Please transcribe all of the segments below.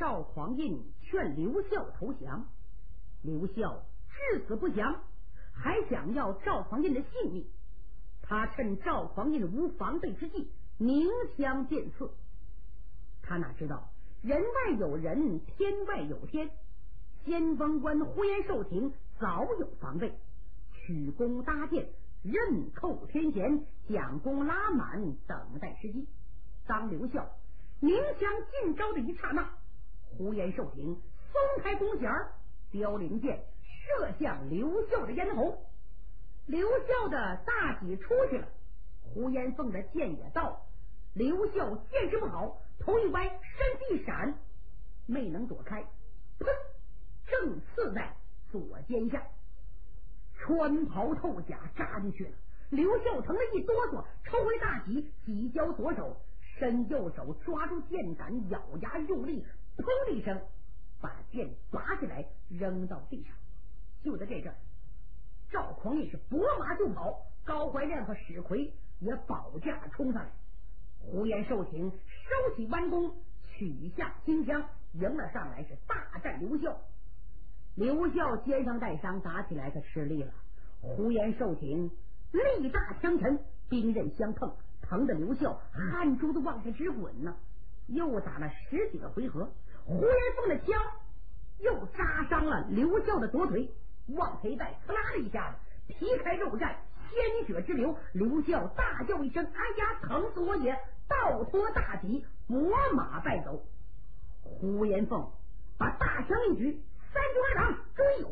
赵匡胤劝刘孝投降，刘孝至死不降，还想要赵匡胤的性命。他趁赵匡胤无防备之际，鸣枪箭刺。他哪知道人外有人，天外有天，先锋官呼延寿亭早有防备，曲弓搭箭，刃扣天弦，将弓拉满，等待时机。当刘孝鸣枪进招的一刹那，呼延寿亭松开弓弦，凋零箭射向刘孝的咽喉。刘孝的大戟出去了，呼延凤的箭也到了。刘孝见势不好，头一歪，身体一闪，没能躲开，砰！正刺在左肩下，穿袍透甲扎进去了。刘孝成了一哆嗦，抽回大戟，挤交左手，伸右手抓住箭杆，咬牙用力，砰的一声把剑拔起来扔到地上。就在这阵，赵匡胤是拨马就跑，高怀亮和史奎也保驾冲上来。呼延寿亭收起弯弓，取下金枪，迎了上来，是大战刘孝。刘孝肩上带伤，打起来可吃力了。呼延寿亭力大枪沉，兵刃相碰，疼得刘孝汗珠子往下直滚呢。又打了10几个回合，呼延凤的枪又扎伤了刘孝的左腿，往腿带刺啦的一下子，皮开肉绽，鲜血直流。刘孝大叫一声：“哎呀，疼死我也！”倒拖大戟，拨马败走。呼延凤把大枪一举，3军2党追！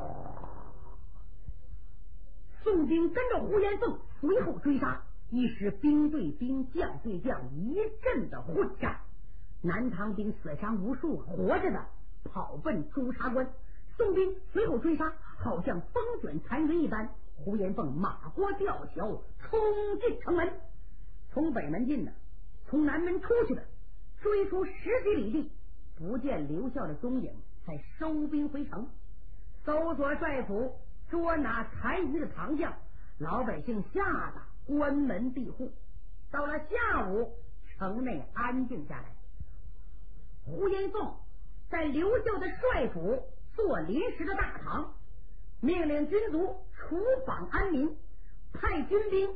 宋兵跟着呼延凤随后追杀，一时兵对兵，将对将，一阵的混战。南唐兵死伤无数，活着的跑奔朱察关。宋兵随后追杀，好像风卷残云一般。呼延凤马过吊桥，冲进城门。从北门进的，从南门出去的，追出10几里地，不见刘孝的踪影，才收兵回城。搜索帅府，捉拿残余的唐将，老百姓吓得关门闭户。到了下午，城内安静下来。呼延凤在刘孝的帅府做临时的大堂，命令军卒除访安民，派军兵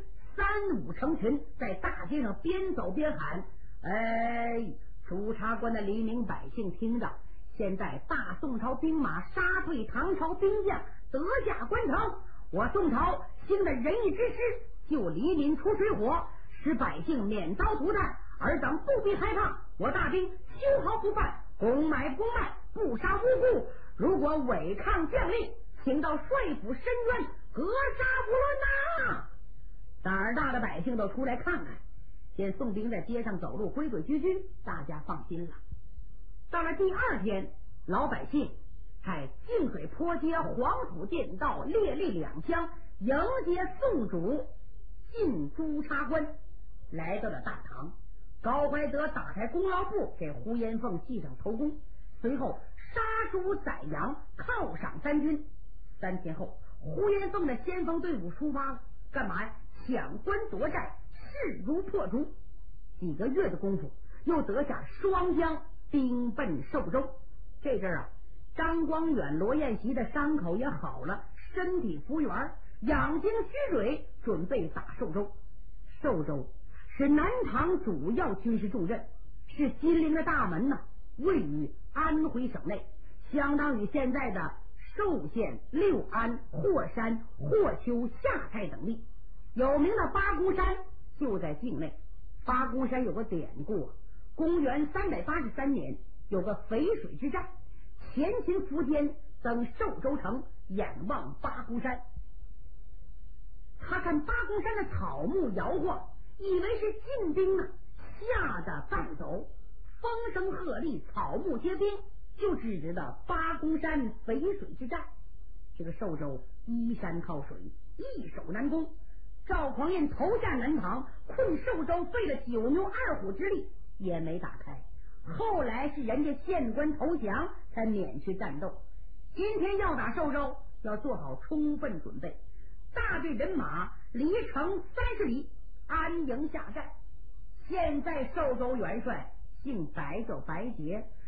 3、5成群在大街上边走边喊：“哎，朱察关的黎民百姓听着，现在大宋朝兵马杀退唐朝兵将，得下关城。我宋朝兴的仁义之师，救黎民出水火，使百姓免遭涂炭，尔等不必害怕。我大兵秋毫不犯，公买公卖，不杀无辜。如果违抗将令，请到帅府申冤，格杀无论呐！”胆儿大的百姓都出来看看，见宋兵在街上走路规规矩矩，大家放心了。到了第2天，老百姓在净水坡街、黄土店道列立2枪，迎接宋主进朱察关。来到了大堂，高怀德打开功劳簿，给呼延凤记上头功，随后杀猪宰羊，犒赏3军。3天后，呼延凤的先锋队伍出发了，干嘛呀？抢关夺寨，势如破竹。几个月的功夫，又得下双江，兵奔寿州。这阵啊，张光远、罗彦席的伤口也好了，身体复原，养精蓄锐，准备打寿州。寿州是南唐主要军事重镇，是金陵的大门呐，位于安徽省内，相当于现在的寿县、六安、霍山、霍丘、下蔡等地。有名的八姑山就在境内。八姑山有个典故，公元383年有个淝水之战，前秦苻坚登寿州城，眼望八姑山，他看八姑山的草木摇晃，以为是晋兵呢，吓得败走，风声鹤唳，草木皆兵，就只知道八姑山淝水之战。这个寿州依山靠水，易守难攻。赵匡胤投下南唐，困寿州费了9牛2虎之力也没打开。后来是人家县官投降，才免去战斗。今天要打寿州，要做好充分准备，大队人马离城30里，安营下寨。现在寿州元帅姓白，叫白杰，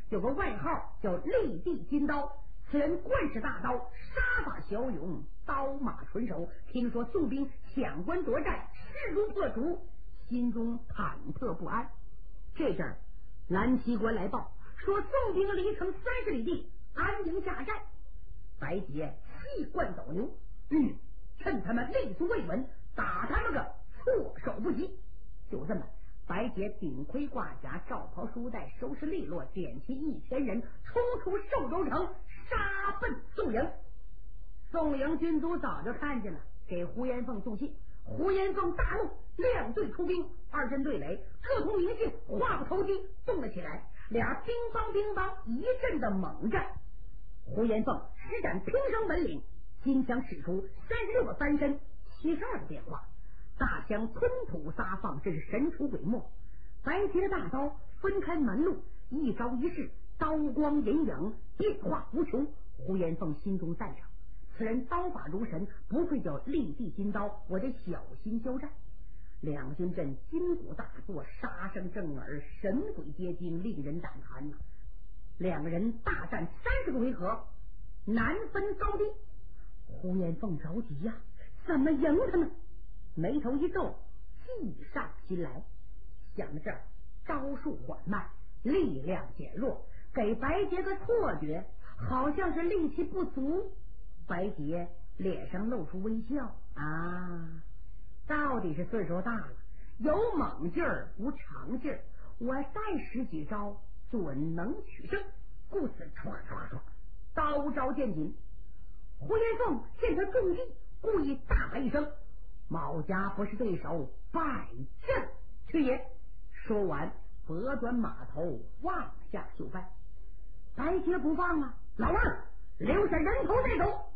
有个外号叫立地金刀，此人惯使大刀，杀伐骁勇，刀马纯熟。听说宋兵抢关夺寨，势如破竹，心中忐忑不安。这阵儿蓝旗官来报说宋兵离城30里地安营下寨，白杰气贯斗牛，趁他们立足未稳，打他们个措手不及。就这么，白杰顶盔挂甲，罩袍束带，收拾利落，点齐1000人，冲出寿州城，杀奔宋营。宋营军卒早就看见了，给胡延凤送信。胡延凤大怒，亮队出兵，2阵对垒，各同名姓，话不投机，动了起来。俩乒乓一阵的猛战。胡延凤施展平生本领，金枪使出36个翻身，72个变化，大枪吞吐撒放，真是神出鬼没。白旗的大刀分开门路，一招一式，刀光隐影，变化无穷。胡延凤心中赞赏，此人刀法如神，不愧叫立地金刀，我得小心交战。两军阵金鼓大作，杀声震耳，神鬼皆惊，令人胆寒呐。两个人大战30个回合，难分高低。胡延凤着急呀，怎么赢他们？眉头一皱，计上心来，想到这儿，招数缓慢，力量减弱，给白杰个错觉，好像是力气不足。白杰脸上露出微笑，到底是岁数大了，有猛劲儿无长劲儿，我再使几招准能取胜，故此唰唰唰，刀招见紧。胡延凤见他中计，故意大喊一声：“某家不是对手，败阵去也！”说完，拨转马头，望下就拜。白杰不放啊，老二，留下人头再走。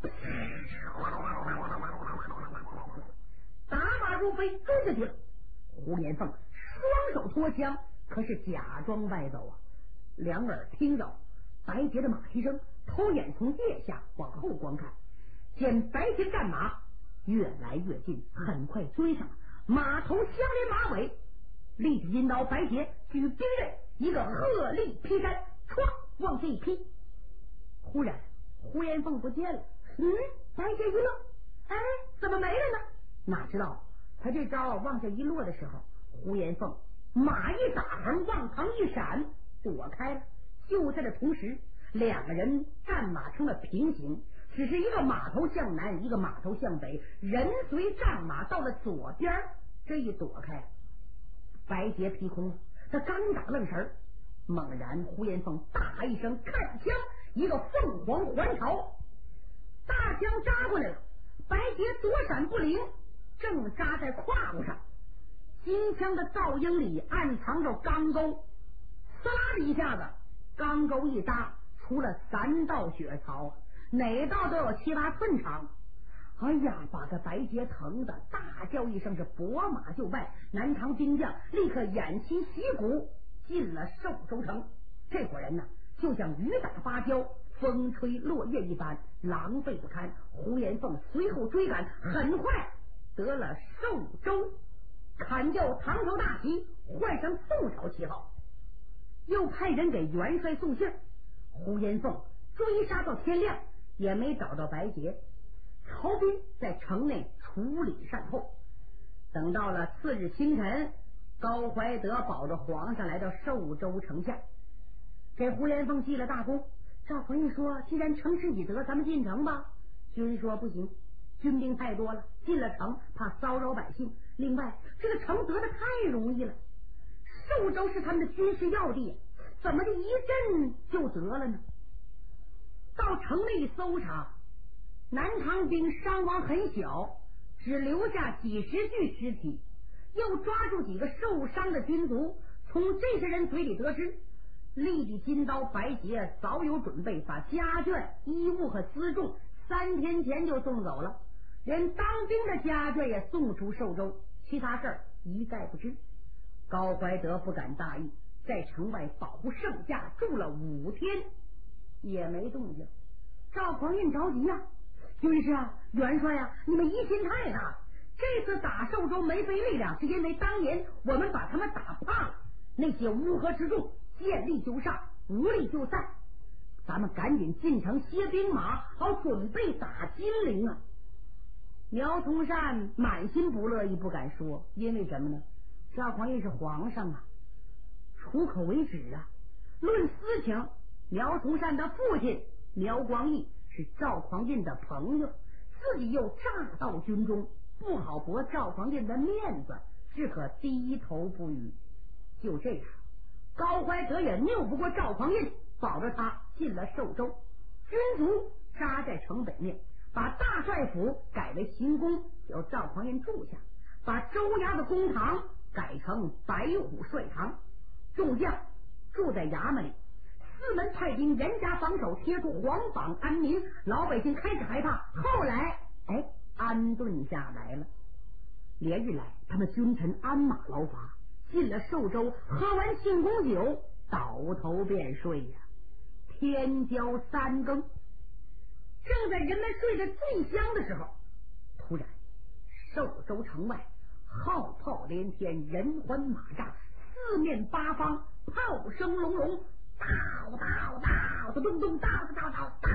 打马如飞，追下去了。胡延凤双手托枪，可是假装败走啊。两耳听着白杰的马蹄声，偷眼从腋下往后观看，见白杰战马越来越近，很快追上了，马头相连马尾。立地金刀白杰举兵刃，一个鹤立劈山，唰往下一劈。忽然胡延凤不见了，白杰一愣，怎么没了呢？哪知道他这招往下一落的时候，胡延凤马一打横，往旁一闪，躲开了。就在这同时，两个人战马成了平行，只是一个马头向南，一个马头向北，人随战马到了左边，这一躲开，白杰劈空了。他刚打愣神，猛然胡延凤大一声，看枪，一个凤凰环朝，大枪扎过来了。白杰躲闪不灵，正扎在胯骨上，金枪的照应里暗藏着钢钩，嗖啦的一下子，钢钩一扎，出了3道血槽，哪道都有7、8寸长。哎呀，把这白杰疼的大叫一声，是拨马就败。南唐兵将立刻偃旗息鼓，进了寿州城。这伙人呢，就像雨打芭蕉，风吹落叶一般，狼狈不堪。胡延凤随后追赶，很快得了寿州，砍掉唐朝大旗，换上宋朝旗号，又派人给元帅送信。胡延凤追杀到天亮，也没找到白杰。曹兵在城内处理善后。等到了次日清晨，高怀德保着皇上来到寿州城下，给胡延凤记了大功。赵匡胤说，既然成事已得，咱们进城吧。军说不行，军兵太多了，进了城怕骚扰百姓，另外这个城得的太容易了，寿州是他们的军事要地，怎么的一阵就得了呢？到城内搜查，南唐兵伤亡很小，只留下几十具尸体，又抓住几个受伤的军卒。从这些人嘴里得知，立地金刀白杰早有准备，把家眷、衣物和辎重3天前就送走了，连当兵的家眷也送出寿州，其他事儿一概不知。高怀德不敢大意，在城外保护圣驾住了5天，也没动静。赵匡胤着急呀，军师啊，元帅啊，你们疑心太大，这次打寿州没费力量，是因为当年我们把他们打怕了，那些乌合之众见利就杀， 无力就散，咱们赶紧进城歇兵马，好准备打金陵啊！苗从善满心不乐意，不敢说，因为什么呢？赵匡胤是皇上啊，出口为止啊。论私情，苗从善的父亲苗光义是赵匡胤的朋友，自己又乍到军中，不好驳赵匡胤的面子，只可低头不语。就这样，高怀德也拗不过赵匡胤，保着他进了寿州。军卒扎在城北面，把大帅府改为行宫，由赵匡胤住下，把州衙的公堂改成白虎帅堂，众将住在衙门里，四门派兵严加防守，贴出皇榜安民，老百姓开始害怕，后来安顿下来了。连日来，他们君臣鞍马劳乏，进了寿州，喝完庆功酒，倒头便睡呀。天交3更，正在人们睡得最香的时候，突然寿州城外号炮连天，人欢马炸，四面八方炮声隆隆，叨叨叨，咚咚，叨叨叨叨。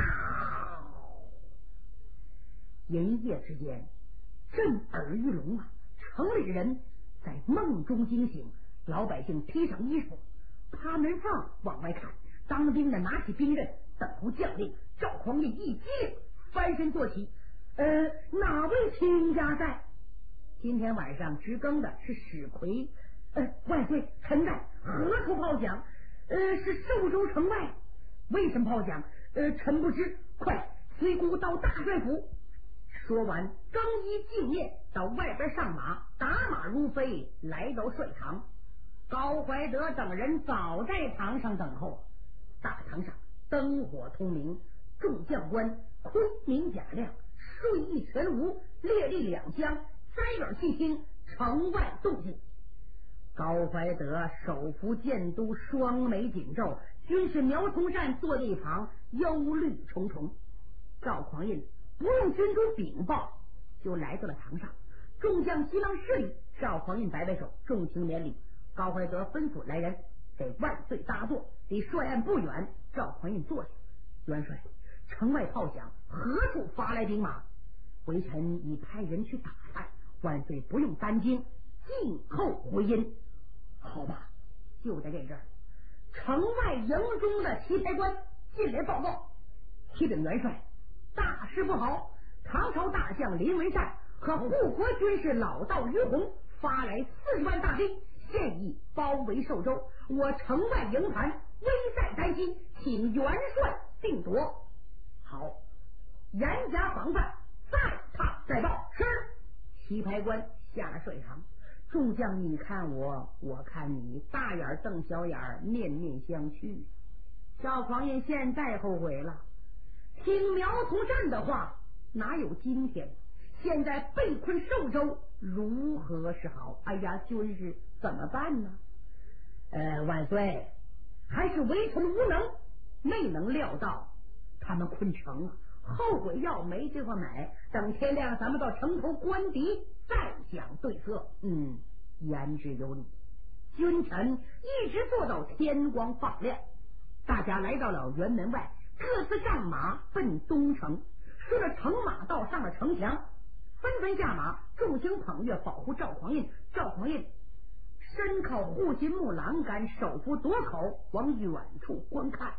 银夜之间，震耳欲聋啊！城里的人在梦中惊醒，老百姓披上衣服，趴门缝往外看。当兵的拿起兵刃，等候将令。赵匡胤一激灵，翻身坐起。哪位亲家在？今天晚上值更的是史奎。万岁，臣在。何处炮响？是寿州城外。为什么炮响？臣不知。快随姑到大帅府。说完，更衣净面，到外边上马，打马如飞，来到帅堂。高怀德等人早在堂上等候。大堂上灯火通明，众将官盔明甲亮，睡意全无，列立两厢，塞耳细听城外动静。高怀德手扶剑都，双眉紧皱，军士苗从善坐在一旁，忧虑重重。赵匡胤不用军中禀报，就来到了堂上。众将急忙施礼，赵匡胤摆摆手，众卿免礼。高怀德吩咐来人给万岁搭座，离帅案不远。赵匡胤坐下。元帅，城外炮响，何处发来兵马？微臣已派人去打探，万岁不用担惊，静候回音。好吧，就在这阵儿，城外营中的旗牌官进来报告：启禀元帅，大事不好！唐朝大将林文善和护国军士老道于洪发来40万大兵，现已包围寿州，我城外营盘危在旦夕，请元帅定夺。好，严加防范，再探再报。是。旗牌官下了帅堂，众将你看我，我看你，大眼瞪小眼，面面相觑。赵匡胤现在后悔了，听苗从善的话，哪有今天？现在被困寿州，如何是好？哎呀，军士怎么办呢？万岁，还是微臣无能，没能料到他们困城啊！后悔药没地方买，等天亮咱们到城头关敌，再想对策。言之有理。君臣一直做到天光放亮，大家来到了辕门外，各自上马奔东城。顺着城马道上了城墙，纷纷下马，众星捧月保护赵匡胤。赵匡胤身靠护心木栏杆，手扶夺口，往远处观看。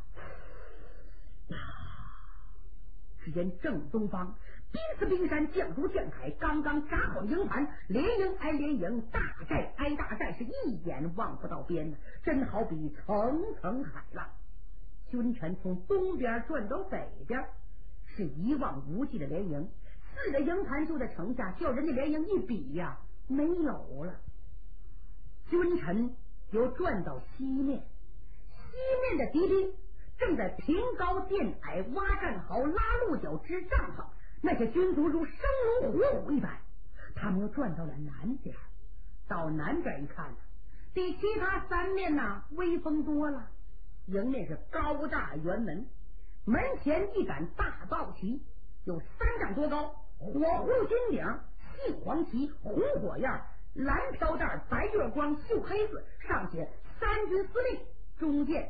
只见正东方，兵似冰山，将如将海，刚刚扎好营盘，连营挨连营，大寨挨大寨，是一眼望不到边的，真好比层层海浪。君臣从东边转到北边，是一望无际的连营，4个营盘就在城下，叫人家连营一比呀，没有了。君臣又转到西面，西面的敌兵正在平高垫矮，挖战壕，拉鹿角，支帐篷，那些军卒如生龙活虎一般。他们又转到了南边，到南边一看，比其他3面威风多了。迎面是高大辕门，门前一杆大道旗，有3丈多高，火葫芦金顶，杏黄旗，红火焰，蓝飘带，白月光，绣黑字，上写3军司令，中间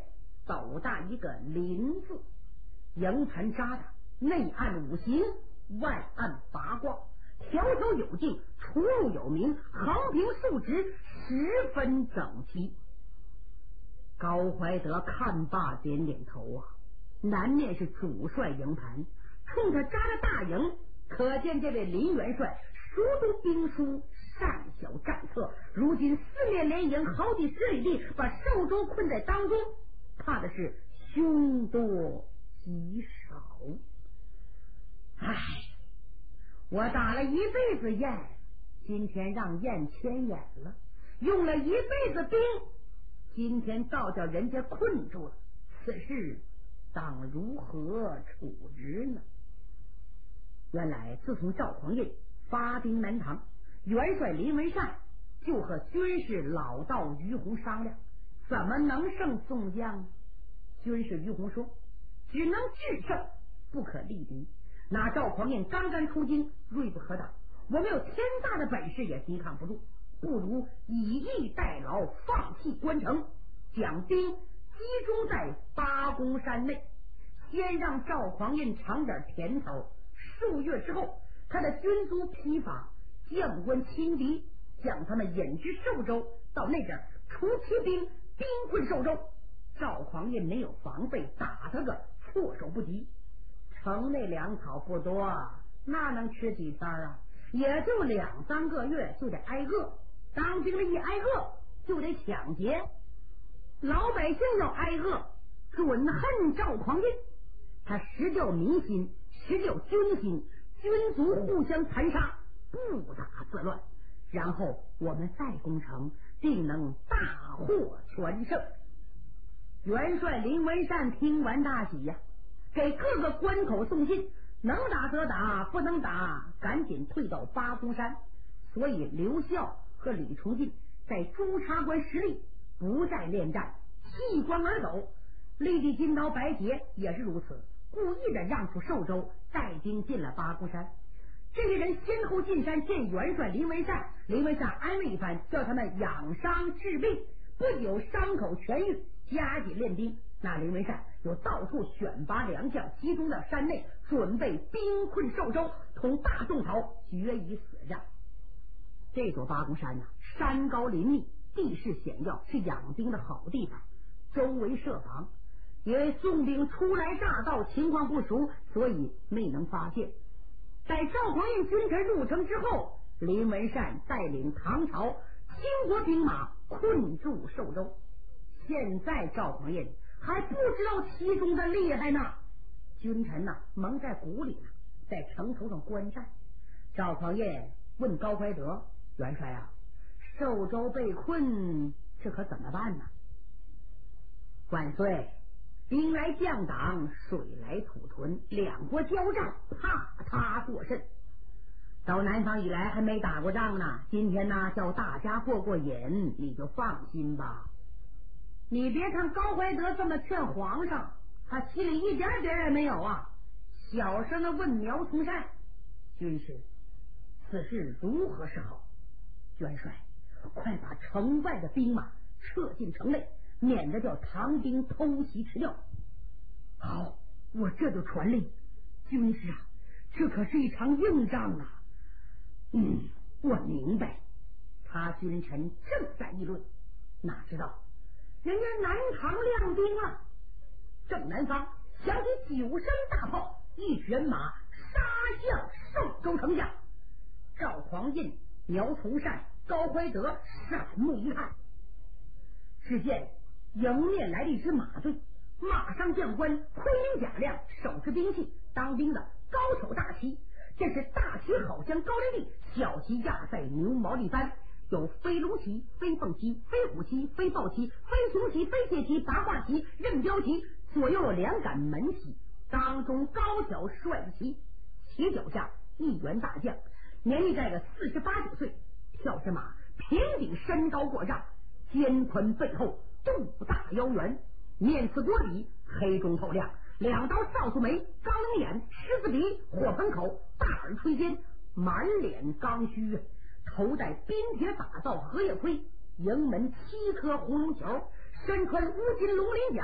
斗大一个林字，营盘扎的内按五行，外按八卦，条条有径，出入有名，横平竖直，十分整齐。高怀德看罢点点头啊，南面是主帅营盘，冲他扎着大营，可见这位林元帅熟读兵书，善晓战策，如今四面连营好几十里地，把寿州困在当中，怕的是凶多吉少。唉，我打了一辈子雁，今天让雁牵眼了，用了一辈子兵，今天倒叫人家困住了，此事当如何处置呢？原来自从赵匡胤发兵南唐，元帅林文善就和军事老道于洪商量，怎么能胜宋江呢？军事于洪说，只能制胜，不可力敌。那赵匡胤刚刚出京，锐不可挡，我们有天大的本事也抵抗不住，不如以逸待劳，放弃关城，将兵集中在八公山内，先让赵匡胤尝点甜头。数月之后，他的军卒疲乏，将官轻敌，将他们引至寿州，到那边除骑兵，兵困寿州。赵匡胤没有防备，打他个措手不及。城内粮草不多，那能吃几三啊？也就2-3个月就得挨饿，当兵的一挨饿就得抢劫，老百姓要挨饿，准恨赵匡胤。他实教民心，实教军心，军卒互相残杀，不打自乱，然后我们再攻城，定能大获全胜。元帅林文善听完大喜呀，给各个关口送信，能打则打，不能打赶紧退到八公山。所以刘孝和李崇进在朱察关实力，不再恋战，弃关而走。立地金刀白杰也是如此，故意的让出寿州，带兵进了八公山。这些人先后进山见元帅林文善，林文善安慰一番，叫他们养伤治病，不久伤口痊愈，加紧练兵。那林文善又到处选拔良将，集中到山内，准备兵困寿州，同大宋朝决一死战。这座八公山山高林密，地势险要，是养兵的好地方，周围设防。因为宋兵初来乍到，情况不熟，所以没能发现。在赵匡胤军臣入城之后，林文善带领唐朝倾国兵马困住寿州。现在赵匡胤还不知道其中的厉害呢，君臣蒙在鼓里呢，在城头上观战。赵匡胤问高怀德，元帅啊，寿州被困，这可怎么办呢？万岁，兵来将挡，水来土屯，两国交战，怕他过甚。到南方以来还没打过仗呢，今天叫大家过过瘾，你就放心吧。你别看高怀德这么劝皇上，他心里一点点也没有啊。小声的问苗从善，军师，此事如何是好？元帅，快把城外的兵马撤进城内，免得叫唐兵偷袭吃掉。好，我这就传令。军师啊，这可是一场硬仗啊。我明白。他君臣正在议论，哪知道人家南唐亮兵了。正南方响起9声大炮，一群人马杀向寿州城下。赵匡胤、苗从善、高怀德闪目一看，只见迎面来了一支马队，马上将官盔明甲亮，手持兵器，当兵的高挑大旗。这是大旗好像高丽丽，小旗压在牛毛里帆，有飞龙旗、飞凤旗、飞虎旗、飞豹旗、飞熊旗、飞蟹旗、八卦旗、任标旗，左右有2杆门旗，当中高挑帅旗，旗脚下一员大将，年纪在个48、9岁，跳着马，平顶身高过丈，肩宽背厚，肚大腰圆，面似锅底，黑中透亮，2刀少苏眉，高棱眼，狮子鼻，火盆口，大耳垂肩，满脸刚须，头戴冰铁打造荷叶盔，营门7颗红绒球，身穿乌金龙鳞甲，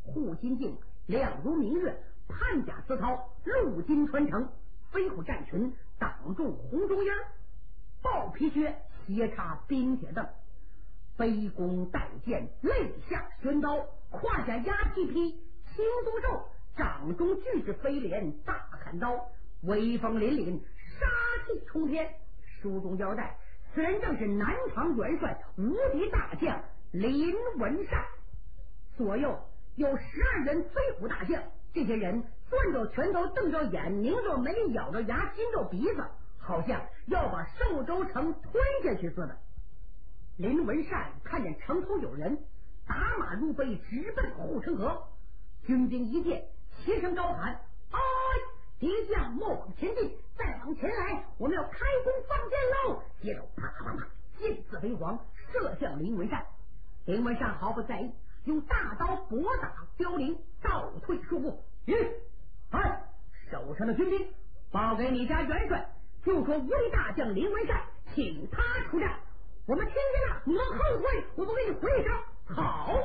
护心镜亮如明月，潘甲丝绦，陆金穿城，飞虎战裙挡住红中烟，豹皮靴斜插冰铁凳，背弓带剑肋下悬刀，胯下压皮皮青松兽，掌中巨制飞镰大砍刀，威风凛凛杀气冲天。书中交代，此人正是南唐元帅无敌大将林文善，左右有12员飞虎大将，这些人攥着拳头，瞪着眼，拧着眉，咬着牙，亲着鼻子，好像要把寿州城推下去似的。林文善看见城头有人，打马入背，直奔护城河。军兵一见，齐声高喊：哎，敌将莫往前进，再往前来，我们要开弓放箭喽！接着啪啪啪，箭刺飞黄，射向林文善。林文善毫不在意，用大刀搏打凋零，倒退数步。哎，守城的军兵报给你家元帅，就说无敌大将林文善，请他出战。我们听见了，你们后退，我们给你回上。好，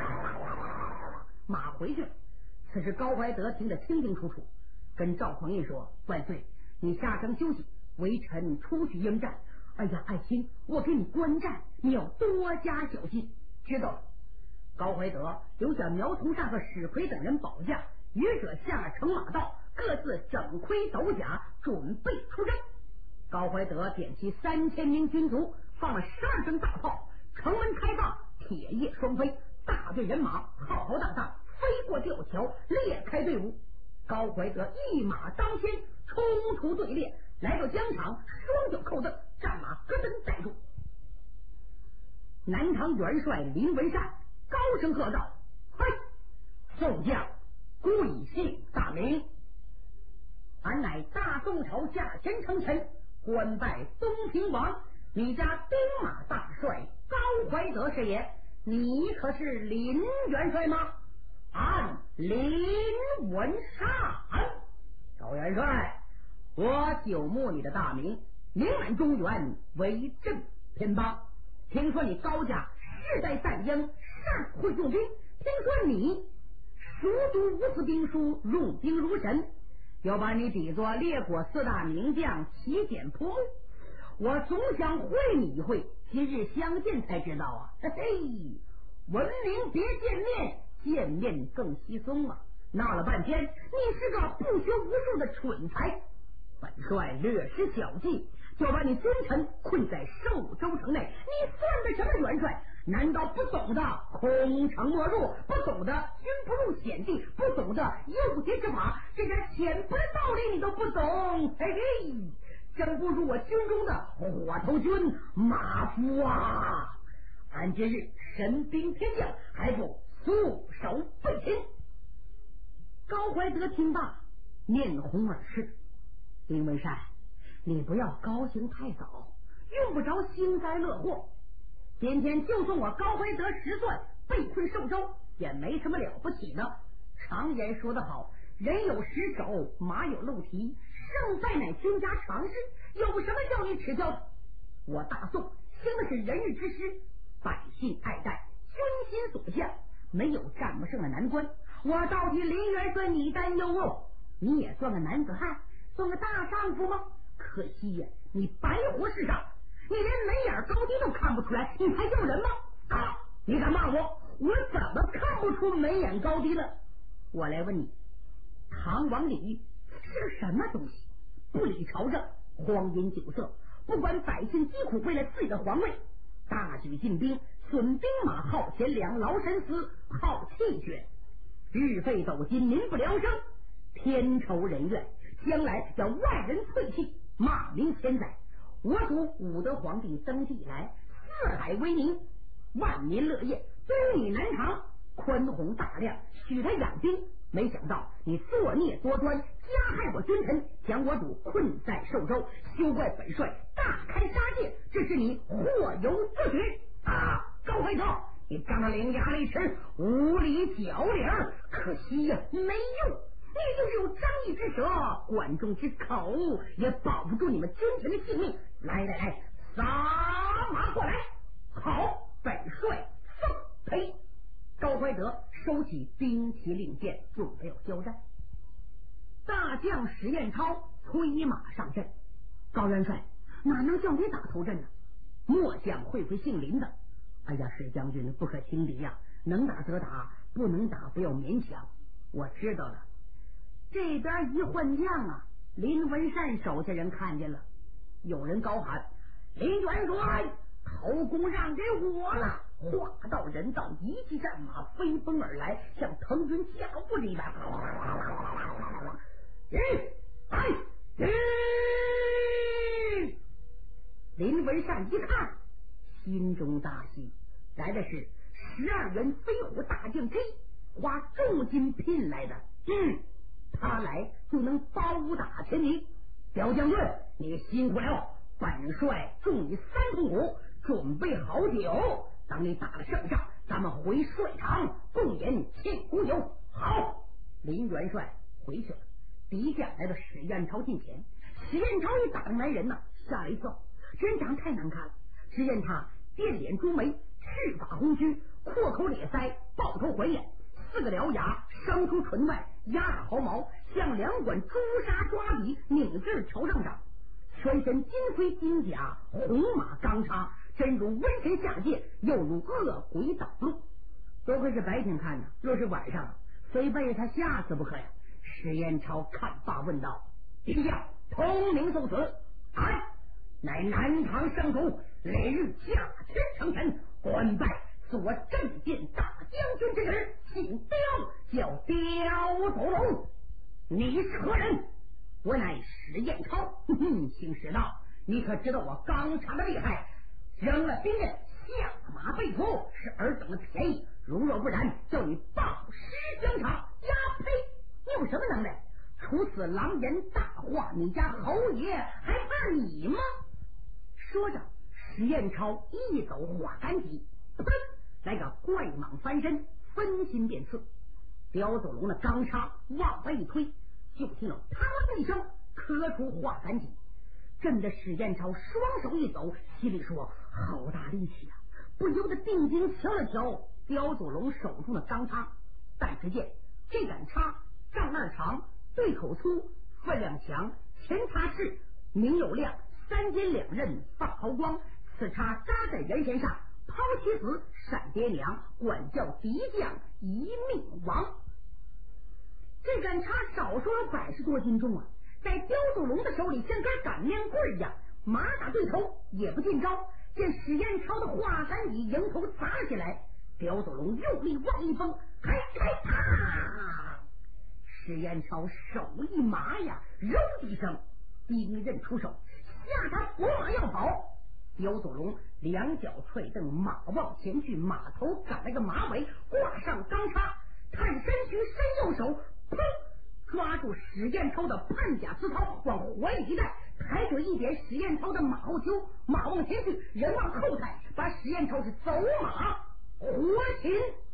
马回去了。此时高怀德听得清清楚楚，跟赵匡胤说：万岁，你下城休息，微臣出去应战。哎呀，爱卿，我给你观战，你要多加小心。知道了。高怀德留下苗从善和史奎等人保驾，余者下了城马道，各自整盔斗甲，准备出征。高怀德点起3000名军卒，放了12声大炮，城门开放，铁叶双飞，大队人马浩浩荡荡飞过吊桥，裂开队伍。高怀德一马当先，冲出队列，来到疆场，双脚扣蹬，战马咯噔站住。南唐元帅林文善高声喝道：嘿，宋将贵姓大名？俺乃大宋朝下前城臣，官拜东平王，你家兵马大帅高怀德是也。你可是林元帅吗？俺林文善。高元帅，我久慕你的大名，名满中原，威震偏邦。听说你高家世代战鹰，善会用兵，听说你熟读无字兵书，用兵如神，要把你比作列国4大名将，奇简朴木。我总想会你一会，今日相见才知道啊！嘿嘿，闻名别见面，见面更稀松啊！闹了半天，你是个不学无术的蠢材。本帅略施小计，就把你君臣困在寿州城内，你算得什么元帅？难道不懂得空城莫入，不懂得军不入险地，不懂得诱敌之法，这点浅薄的道理你都不懂？嘿嘿，真不如我军中的火头军马夫啊！俺今日神兵天降，还不束手备擒？高怀德听罢，面红耳赤。林文善，你不要高兴太早，用不着幸灾乐祸。今天就算我高怀德10段被困寿州，也没什么了不起的。常言说得好，人有10手，马有6蹄，胜败乃军家常事，有什么叫你耻笑的？我大宋兴的是仁义之师，百姓爱戴，军心所向，没有战不胜的难关。我到底林元帅你担忧哦？你也算个男子汉，算个大丈夫吗？可惜呀，你白活世上，你连眉眼高低都看不出来，你还叫人吗？啊！你敢骂我？我怎么看不出眉眼高低了？我来问你，唐王李是个什么东西？不理朝政，荒淫酒色，不管百姓疾苦，为了自己的皇位，大举进兵，损兵马，耗钱粮，劳神思，耗气血，日费斗金，民不聊生，天仇人怨，将来要万人唾弃，骂名千载。我主武德皇帝登基以来，四海为民，万民乐业，东你南唐，宽宏大量，许他养兵。没想到你作孽多端，加害我君臣，将我主困在寿州，休怪本帅大开杀戒，这是你祸有自取啊！高怀德，你张着伶牙俐齿，无理搅理，可惜呀，没用。你就是有张翼之舌，管仲之口，也保不住你们君臣的性命。来来来，撒马过来！好，本帅奉陪。 高怀德收起兵器令箭，准备要交战。大将史彦超催马上阵。高元帅，哪能叫你打头阵呢？末将会姓林的。哎呀，史将军不可轻敌呀，能打则打，不能打不要勉强。我知道了。这边一换将啊，林文善手下人看见了，有人高喊：林元帅，头功让给我了！话到人到，一骑战马飞奔而来，像腾云驾雾一般。林文善一看，心中大喜，来的是12员飞虎大将K，花重金聘来的。他来就能包打全敌。表将军，你辛苦了，本帅祝你3通鼓，准备好酒，当你打了胜仗，咱们回帅场共饮庆功酒。好，林元帅回去了。敌将来到史彦超近前，史彦超一打的来人呐，吓了一跳，人长太难看了。只见他电脸朱眉，赤发红须，阔口咧腮，抱头环眼，4个獠牙生出唇外，牙耳毫毛像2管朱砂抓笔拧至头上长，全身金盔金甲，红马钢叉，真如瘟神下界，又如恶鬼挡路。多亏是白天看呢，若是晚上，非被他吓死不可呀。史彦超看罢问道：陛下，通名送死。乃南唐圣主，累日驾前成臣，官拜做镇殿大将军之职，姓刁，叫刁走龙。你是何人？我乃史彦超。姓史道，你可知道我刚查的厉害？扔了兵刃，下马被俘，是尔等的便宜。如若不然，叫你暴尸疆场。呀呸！你有什么能耐？除此狼言大话，你家侯爷还怕你吗？说着，史彦超一走华杆戟，来个怪蟒翻身，分心便刺。刁走龙的钢叉往外一推，就听到啪的一声，磕出华杆戟，震得史彦超双手一抖，心里说：好大力气啊！不由得定睛瞧了瞧刁走龙手中的钢叉，但只见这杆叉丈2长，对口粗，分量强，前叉是明有亮，3尖2刃放毫光，此叉扎在人身上，抛其死，闪爹娘，管教敌将一命亡。这杆叉少说100多斤重啊，在刁走龙的手里像根擀面棍一样，马打对头也不进招。见史彦超的华杆戟迎头砸起来，刁走龙用力往一崩，啪！史彦超手一麻呀，揉一声，兵刃出手，吓他拨马要跑。刁走龙2脚踹蹬，马往前去，马头赶了个马尾，挂上钢叉，探身躯，伸右手，砰！抓住史彦超的半甲刺刀，往怀里一带，抬腿一点史彦超的马后丘，马往前去，人往后抬，把史彦超是走马活擒。